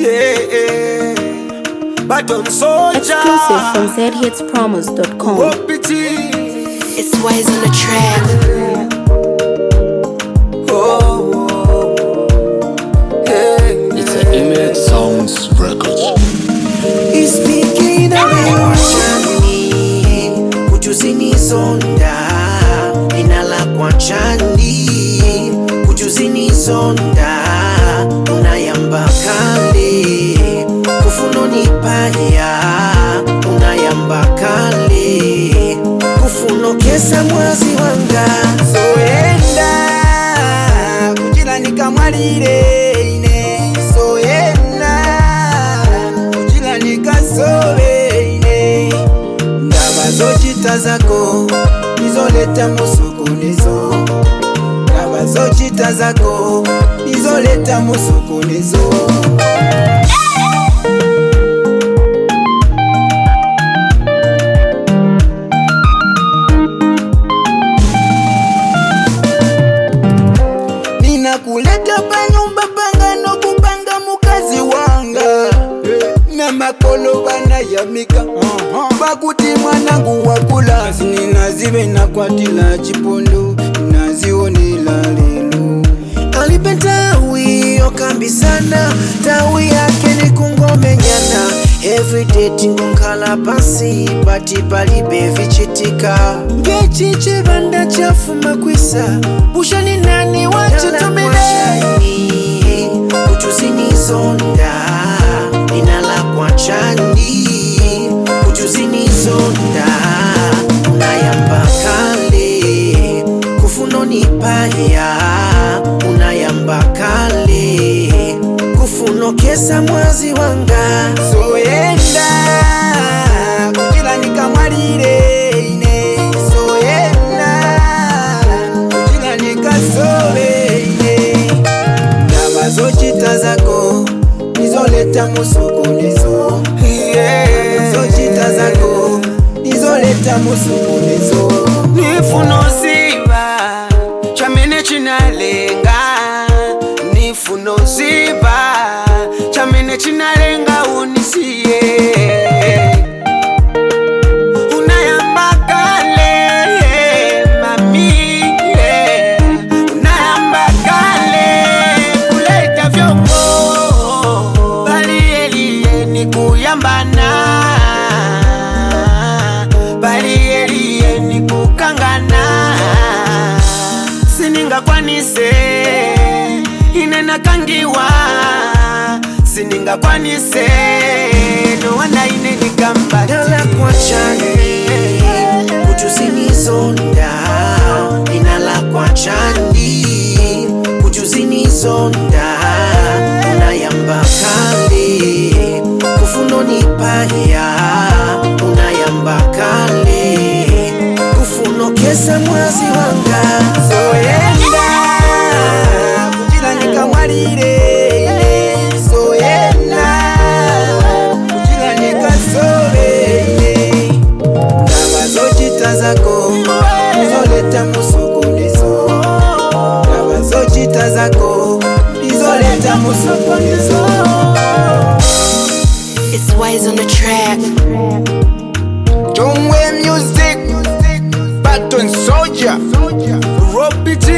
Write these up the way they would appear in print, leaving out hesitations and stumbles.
yeah. Baton soldier. Exclusive from zhitspromos.com. It's Wise on the track. It's an Image Sounds Records. Ispikina wachani kujuzini zonda inala kwa chani kujuzini zonda unayamba kale kufuno nipaya unayamba kale kufuno kesa mwazi wanga soenda kujila nikamwalire ine soenda kujila nikasobe ine ndaba zochita zako nizoleta musokonezo ndaba zochita zako nizoleta musokonezo kuleta panyumba panga no kupanga mukazi wanga na makolo bana yamika bakuti mwanangu wakula ninazibe nakwatila chipondo nazionela lelo alipentawi okambisana tawi yake ni kungomenyana everyday tingonkala pasi bati palibe vichitika ngechiche vanda chafuma kwisa bushani nani wachitumile kujuzini zonda inala kwa chani kujuzini zonda unayamba kale kufuno nipaya unayamba kale kufuno kesa mwazi wanga soenda kujila nikamwalire ine soenda kujila nikasobe ine ndaba zochita zako nizoleta musokonezo zochita zako nizoleta musokonezo nifuno ziba chamene chinalenga nifuno ziba chamene chinalenga unisiye unayamba kale mami unayamba kale kuleta vyombo bali elie ni kuyambana bali elie ni kukangana sininga kwanise inena kangiwa sininga kwanise no wanda ine nikamba dala kwa chani kujuzini zonda inala kwa chani kujuzini zonda unayamba kale kufuno nipaya unayamba kale kufuno kesa mwazi wanga soenda kujila nikamwalire zako nizoleta musokonezo ndaba zochita zako nizoleta musokonezo. It's Wise on the track. Jongwe music Baton soldier Robbie T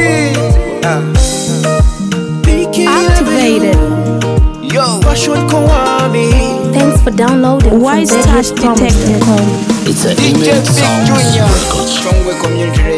Activated. Yo Bashot Kowami. Thanks for downloading from zhitspromos.com. It's an DJ Image Big Sounds Junior Records. Jongwe community